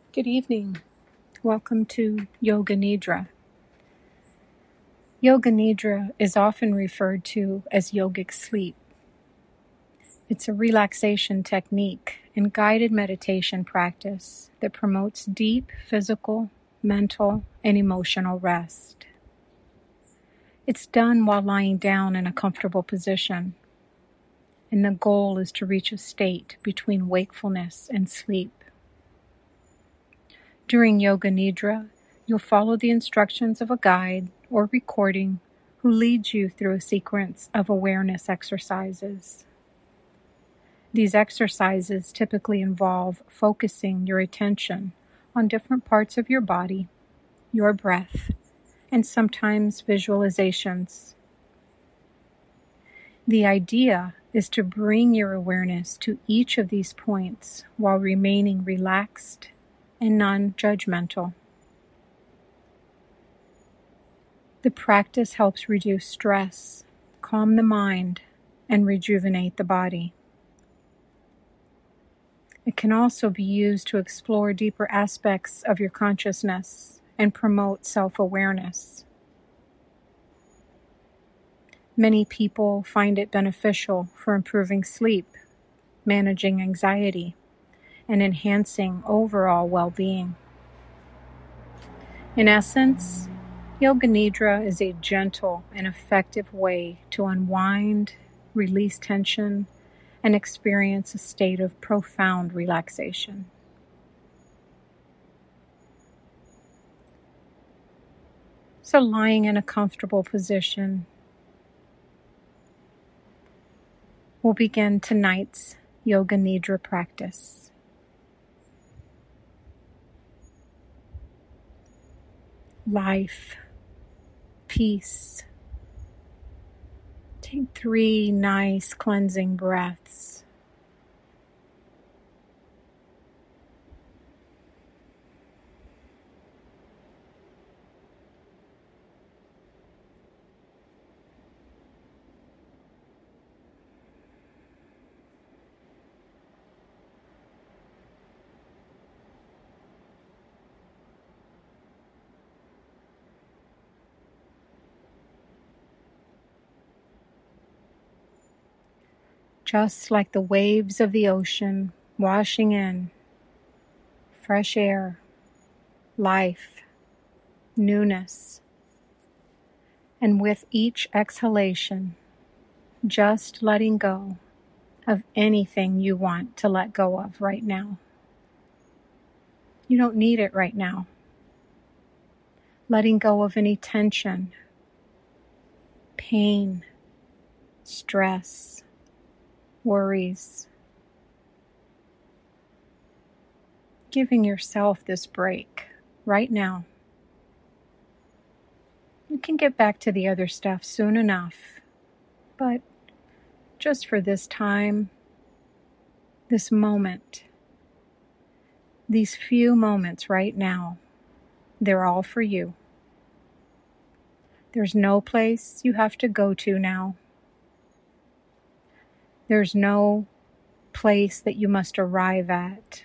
Good evening. Welcome to Yoga Nidra. Yoga Nidra is often referred to as yogic sleep. It's a relaxation technique and guided meditation practice that promotes deep physical, mental, and emotional rest. It's done while lying down in a comfortable position, and the goal is to reach a state between wakefulness and sleep. During Yoga Nidra, you'll follow the instructions of a guide or recording who leads you through a sequence of awareness exercises. These exercises typically involve focusing your attention on different parts of your body, your breath, and sometimes visualizations. The idea is to bring your awareness to each of these points while remaining relaxed and non-judgmental. The practice helps reduce stress, calm the mind, and rejuvenate the body. It can also be used to explore deeper aspects of your consciousness and promote self-awareness. Many people find it beneficial for improving sleep, managing anxiety, and enhancing overall well-being. In essence, Yoga Nidra is a gentle and effective way to unwind, release tension, and experience a state of profound relaxation. So lying in a comfortable position, we'll begin tonight's Yoga Nidra practice. Life, peace. Take 3 nice cleansing breaths. Just like the waves of the ocean washing in, fresh air, life, newness. And with each exhalation, just letting go of anything you want to let go of right now. You don't need it right now. Letting go of any tension, pain, stress, worries. Giving yourself this break right now. You can get back to the other stuff soon enough, but just for this time, this moment, these few moments right now, they're all for you. There's no place you have to go to now. There's no place that you must arrive at.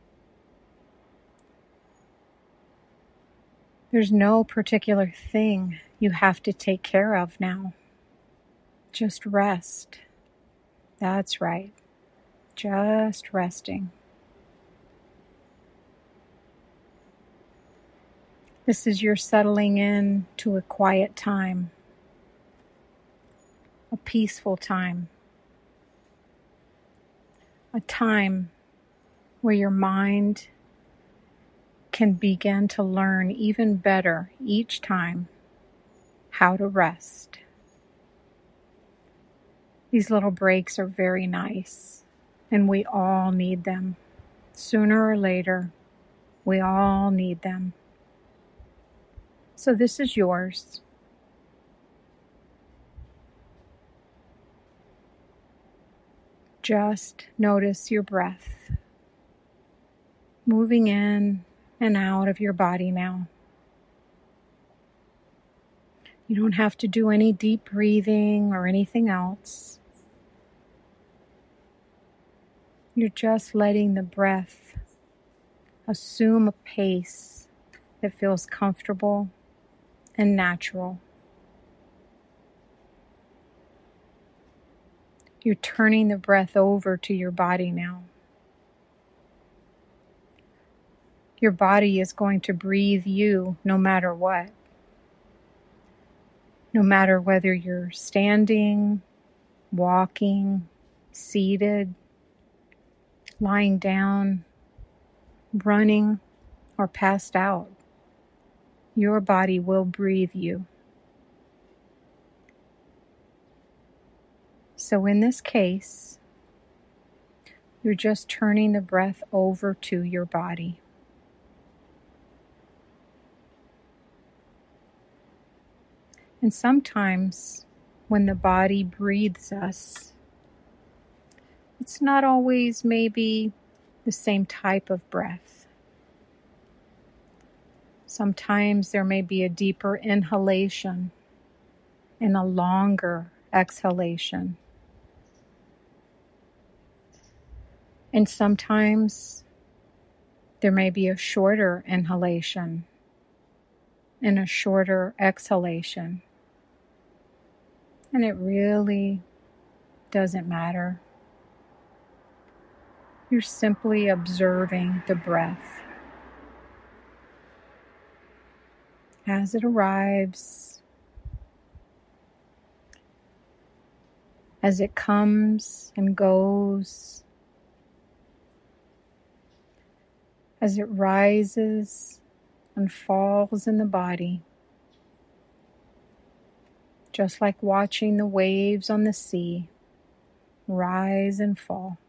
There's no particular thing you have to take care of now. Just rest. That's right. Just resting. This is your settling in to a quiet time, a peaceful time, a time where your mind can begin to learn even better each time how to rest. These little breaks are very nice, and we all need them. Sooner or later, we all need them. So this is yours. Just notice your breath moving in and out of your body now. You don't have to do any deep breathing or anything else. You're just letting the breath Assume a pace that feels comfortable and natural. You're turning the breath over to your body now. Your body is going to breathe you no matter what. No matter whether you're standing, walking, seated, lying down, running, or passed out, your body will breathe you. So in this case, you're just turning the breath over to your body. And sometimes when the body breathes us, it's not always maybe the same type of breath. Sometimes there may be a deeper inhalation and a longer exhalation. And sometimes there may be a shorter inhalation and a shorter exhalation. And it really doesn't matter. You're simply observing the breath as it arrives, as it comes and goes, as it rises and falls in the body, just like watching the waves on the sea rise and fall,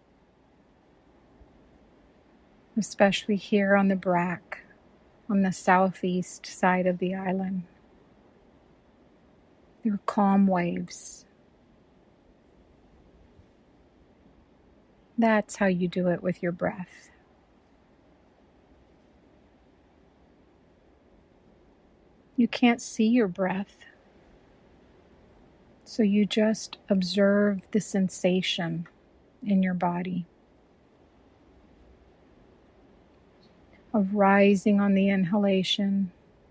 especially here on the Brac, on the southeast side of the island. They're calm waves. That's how you do it with your breath. You can't see your breath, so you just observe the sensation in your body of rising on the inhalation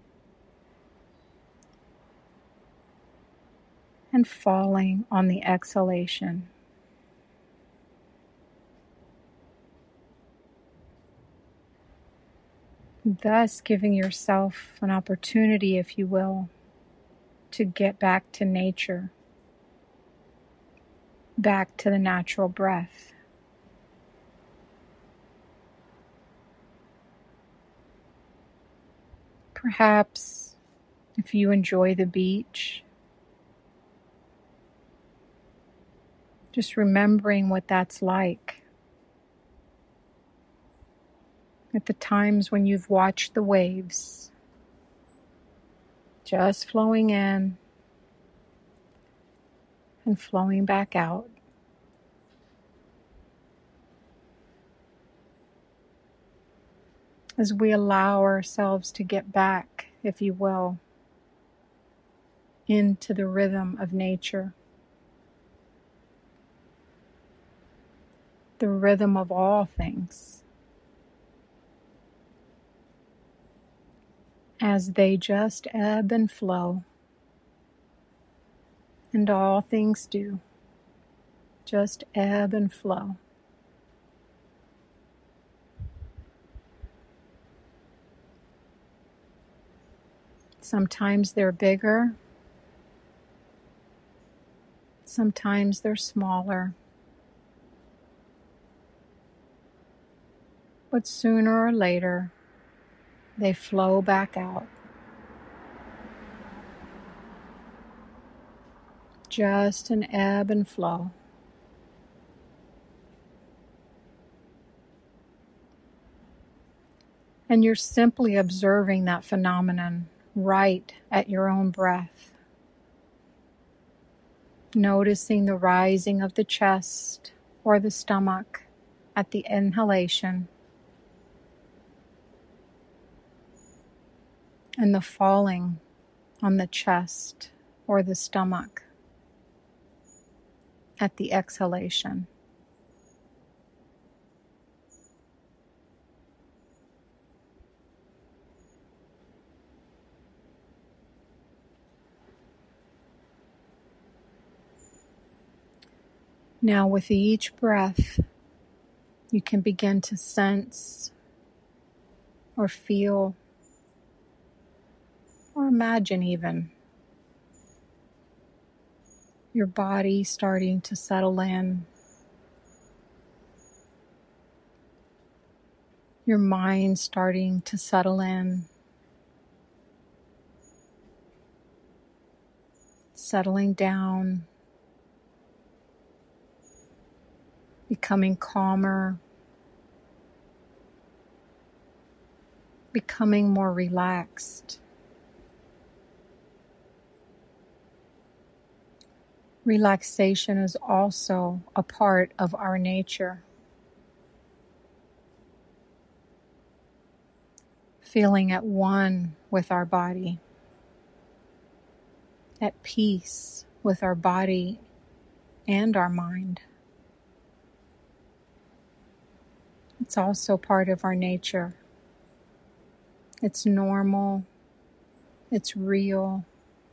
and falling on the exhalation. Thus giving yourself an opportunity, if you will, to get back to nature, back to the natural breath. Perhaps if you enjoy the beach, just remembering what that's like. At the times when you've watched the waves just flowing in and flowing back out. As we allow ourselves to get back, if you will, into the rhythm of nature, the rhythm of all things, as they just ebb and flow, and all things do, just ebb and flow. Sometimes they're bigger, sometimes they're smaller, but sooner or later, they flow back out. Just an ebb and flow. And you're simply observing that phenomenon right at your own breath. Noticing the rising of the chest or the stomach at the inhalation, and the falling on the chest or the stomach at the exhalation. Now with each breath, you can begin to sense or feel or imagine even your body starting to settle in, your mind starting to settle in, settling down, becoming calmer, becoming more relaxed. Relaxation is also a part of our nature. Feeling at one with our body, at peace with our body and our mind. It's also part of our nature. It's normal, it's real,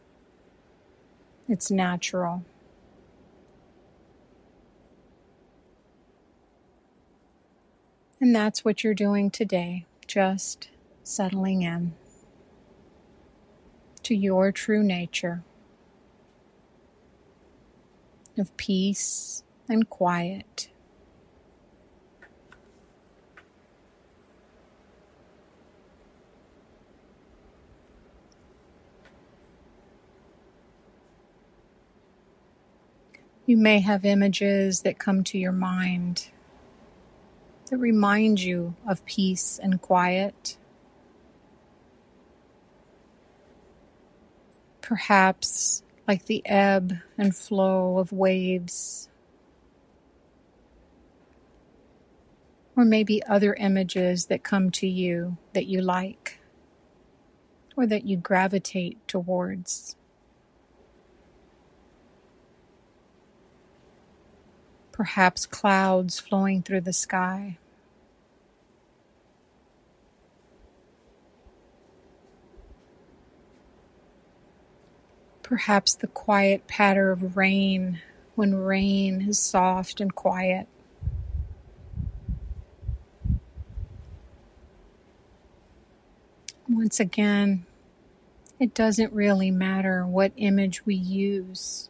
it's natural. And that's what you're doing today, just settling in to your true nature of peace and quiet. You may have images that come to your mind that remind you of peace and quiet. Perhaps like the ebb and flow of waves. Or maybe other images that come to you that you like or that you gravitate towards. Perhaps clouds flowing through the sky. Perhaps the quiet patter of rain when rain is soft and quiet. Once again, it doesn't really matter what image we use.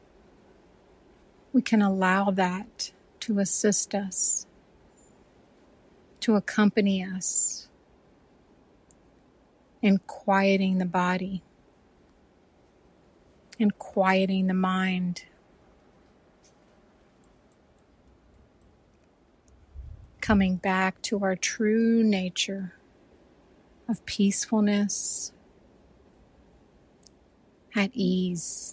We can allow that to assist us, to accompany us in quieting the body and quieting the mind. Coming back to our true nature of peacefulness, at ease.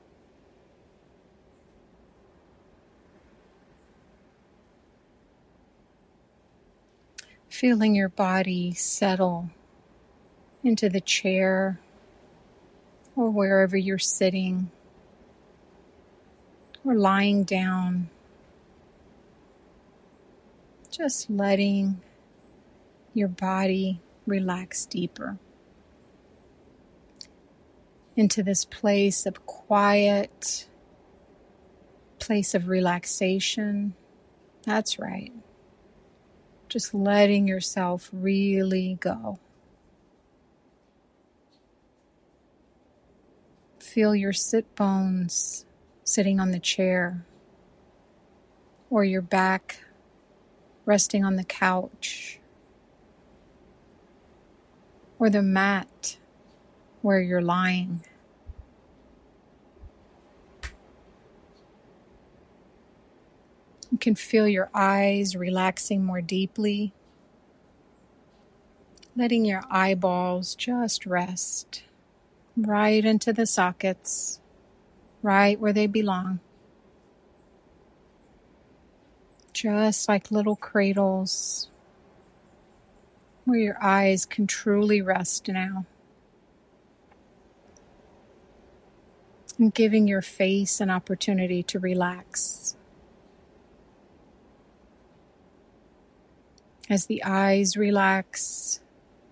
Feeling your body settle into the chair or wherever you're sitting or lying down. Just letting your body relax deeper into this place of quiet, place of relaxation. That's right. Just letting yourself really go. Feel your sit bones sitting on the chair or your back resting on the couch or the mat where you're lying. You can feel your eyes relaxing more deeply, letting your eyeballs just rest right into the sockets, right where they belong. Just like little cradles where your eyes can truly rest now. And giving your face an opportunity to relax. As the eyes relax,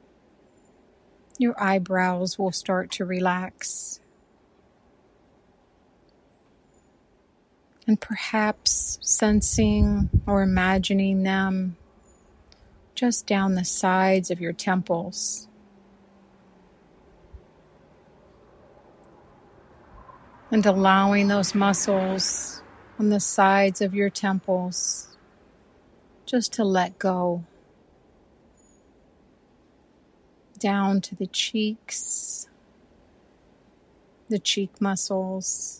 your eyebrows will start to relax. and perhaps sensing or imagining them just down the sides of your temples. And allowing those muscles on the sides of your temples just to let go. Down to the cheeks, the cheek muscles.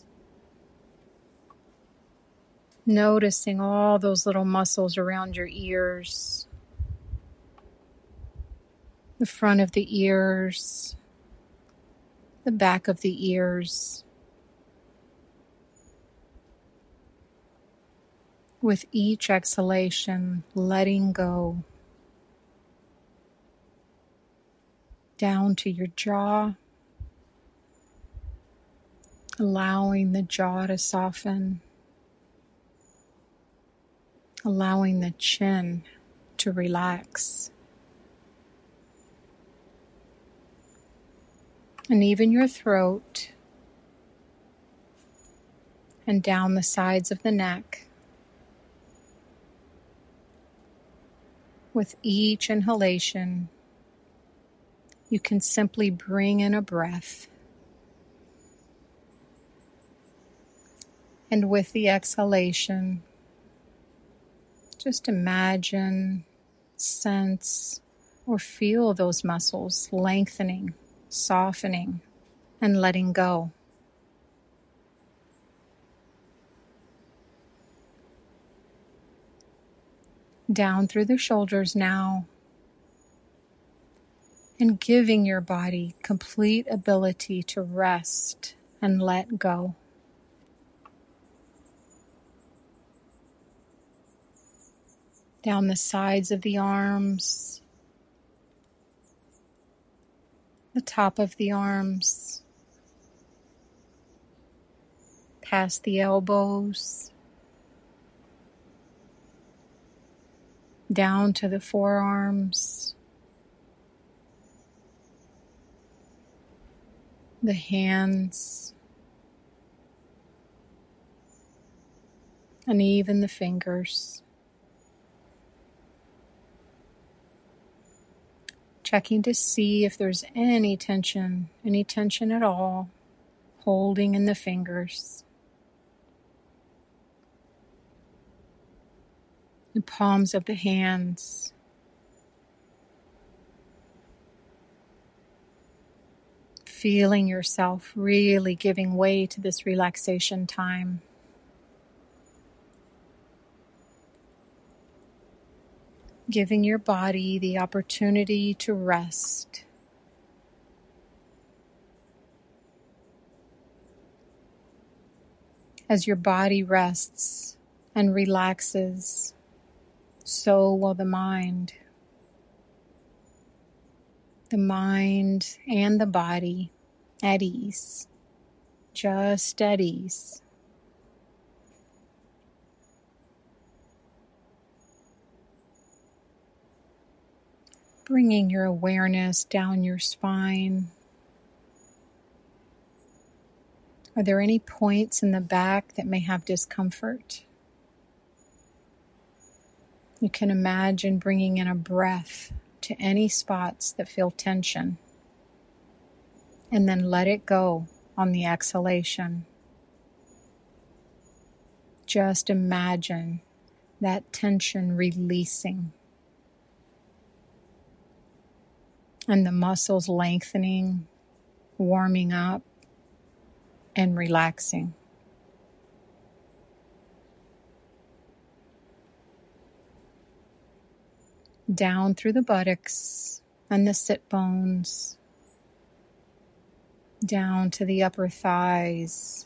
Noticing all those little muscles around your ears, the front of the ears, the back of the ears. With each exhalation, letting go. Down to your jaw, allowing the jaw to soften. Allowing the chin to relax. And even your throat and down the sides of the neck. With each inhalation, you can simply bring in a breath. And with the exhalation, just imagine, sense, or feel those muscles lengthening, softening, and letting go. Down through the shoulders now, and giving your body complete ability to rest and let go. Down the sides of the arms, the top of the arms, past the elbows, down to the forearms, the hands, and even the fingers. Checking to see if there's any tension at all, holding in the fingers. The palms of the hands. Feeling yourself really giving way to this relaxation time. Giving your body the opportunity to rest. As your body rests and relaxes, so will the mind. The mind and the body at ease, just at ease. Bringing your awareness down your spine. Are there any points in the back that may have discomfort? You can imagine bringing in a breath to any spots that feel tension, and then let it go on the exhalation. Just imagine that tension releasing. And the muscles lengthening, warming up, and relaxing. Down through the buttocks and the sit bones, down to the upper thighs,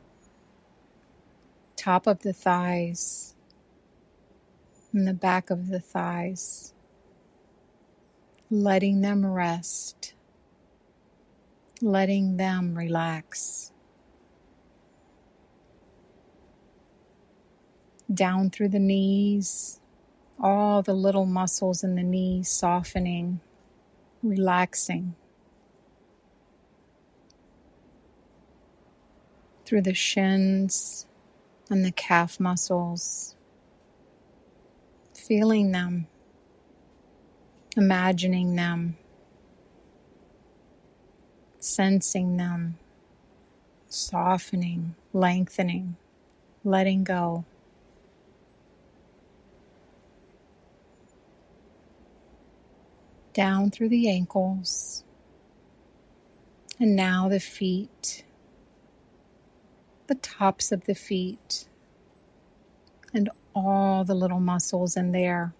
top of the thighs, and the back of the thighs. Letting them rest, letting them relax. Down through the knees, all the little muscles in the knees softening, relaxing. Through the shins and the calf muscles, feeling them, imagining them, sensing them, softening, lengthening, letting go. Down through the ankles, and now the feet, the tops of the feet, and all the little muscles in there.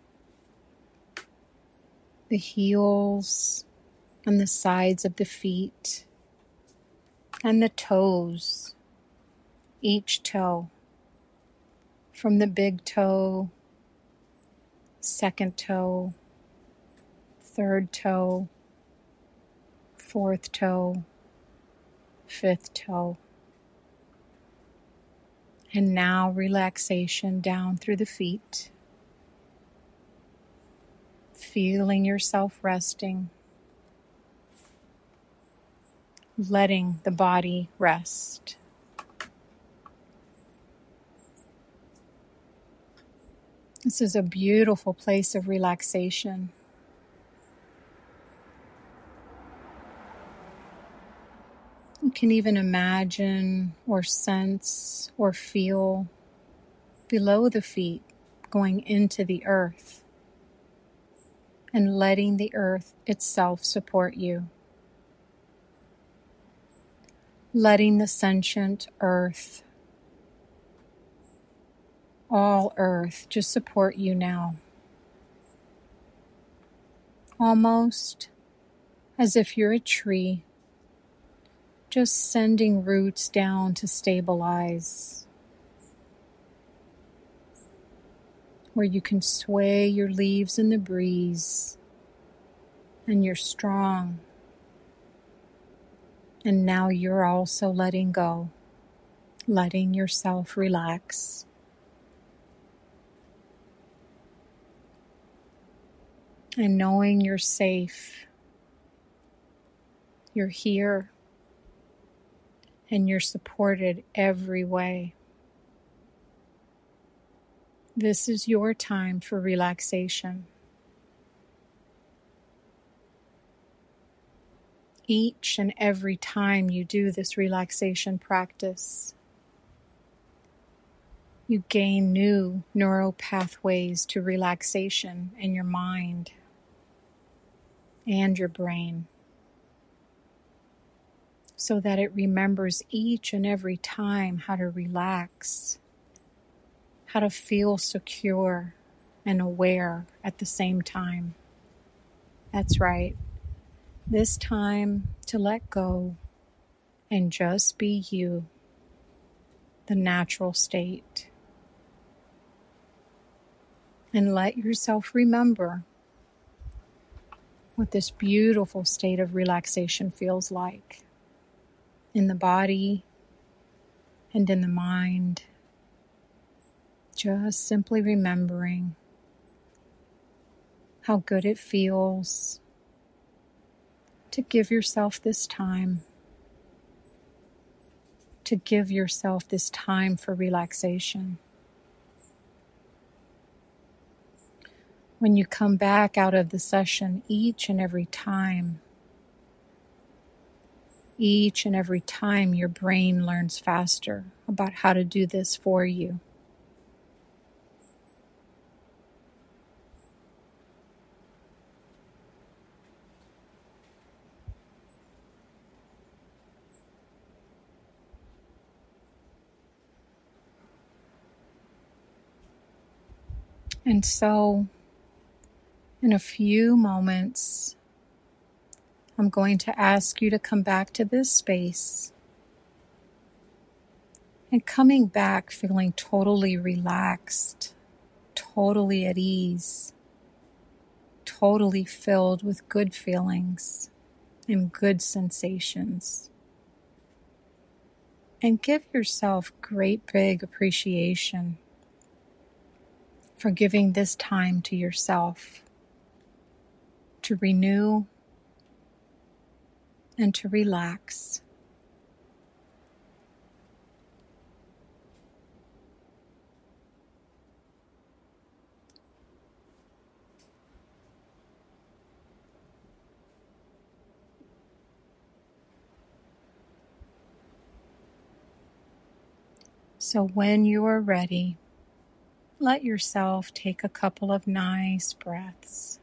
The heels and the sides of the feet, and the toes, each toe, from the big toe, second toe, third toe, fourth toe, fifth toe. And now relaxation down through the feet, feeling yourself resting, letting the body rest. This is a beautiful place of relaxation. You can even imagine or sense or feel below the feet going into the earth and letting the earth itself support you. Letting the sentient earth, all earth, just support you now. Almost as if you're a tree, just sending roots down to stabilize, where you can sway your leaves in the breeze, and you're strong. And now you're also letting go, letting yourself relax. And knowing you're safe, you're here, and you're supported every way. This is your time for relaxation. Each and every time you do this relaxation practice, you gain new neural pathways to relaxation in your mind and your brain, so that it remembers each and every time how to relax, how to feel secure and aware at the same time. That's right. This time to let go and just be you, the natural state. And let yourself remember what this beautiful state of relaxation feels like in the body and in the mind. Just simply remembering how good it feels to give yourself this time, to give yourself this time for relaxation. When you come back out of the session, each and every time your brain learns faster about how to do this for you. And so, in a few moments, I'm going to ask you to come back to this space, and coming back feeling totally relaxed, totally at ease, totally filled with good feelings and good sensations. And give yourself great big appreciation for giving this time to yourself to renew and to relax. So when you are ready, let yourself take a couple of nice breaths.